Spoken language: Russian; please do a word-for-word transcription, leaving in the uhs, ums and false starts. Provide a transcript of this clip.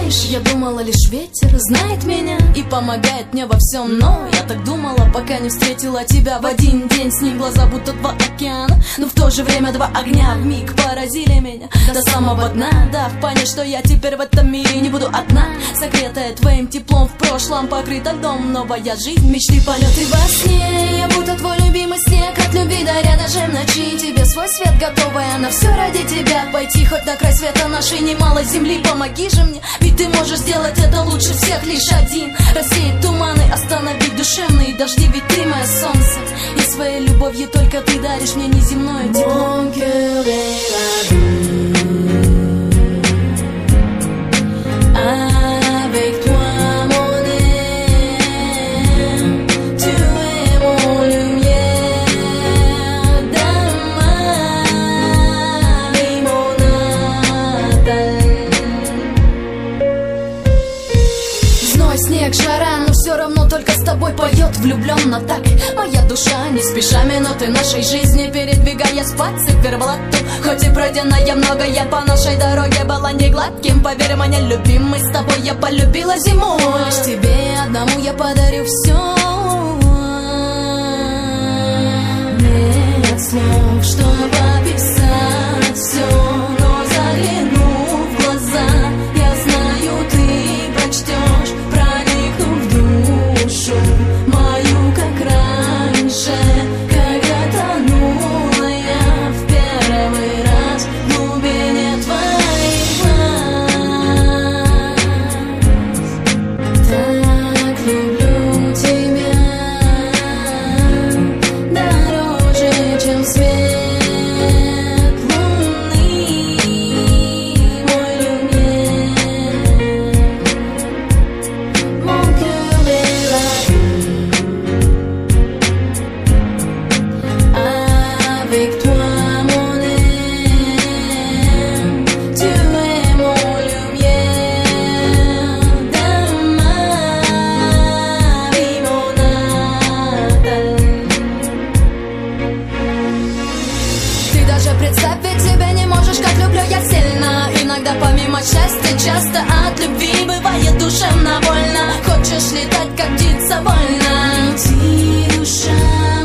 Знаешь, я думала, лишь ветер знает меня и помогает мне во всем. Но я так думала, пока не встретила тебя в один день. С ним глаза будто два океана, но в то же время два огня вмиг поразили меня до самого дна, дав понять, что я теперь в этом мире не буду одна, согретая твоим теплом, в прошлом покрыта льдом. Новая жизнь, мечты, полеты во сне. Я будто твой любимый снег, от любви даря даже в ночи тебе свой свет, готовая на все ради тебя пойти хоть на край света нашей немалой земли. Помоги же мне, ведь ты можешь сделать это лучше всех лишь один. Рассеять туманы, остановить душевные дожди, ведь ты мое солнце, и своей любовью только ты даришь мне неземное тепло. Avec toi mon aime, tu es mon lumière dans ma vie, mon Наталь. Зной, снег, жара, но все равно только с тобой поет влюбленно так моя душа. Не спеша минуты нашей жизни передвигаясь по циферблату, хоть и пройденная многое по нашей дороге была не гладким, поверь мне, любимый, с тобой я полюбила зимой. Лишь тебе одному я подарю все. Нет слов, чтобы описать все, но заглянув в глаза, я знаю, ты прочтешь, проникнув в душу мою, как раньше, когда тонула я в первый раз в глубине твоих глаз. Так люблю тебя, дороже, чем свет луны, мой люмьер. Mon cœur est ravi avec toi mon aime, tu es mon lumière dans ma vie, mon Наталь. Ты даже представить себе не можешь, как люблю я сильно. Иногда помимо счастья, часто от любви бывает душевно больно. Хочешь летать, как птица вольно. Лети, душа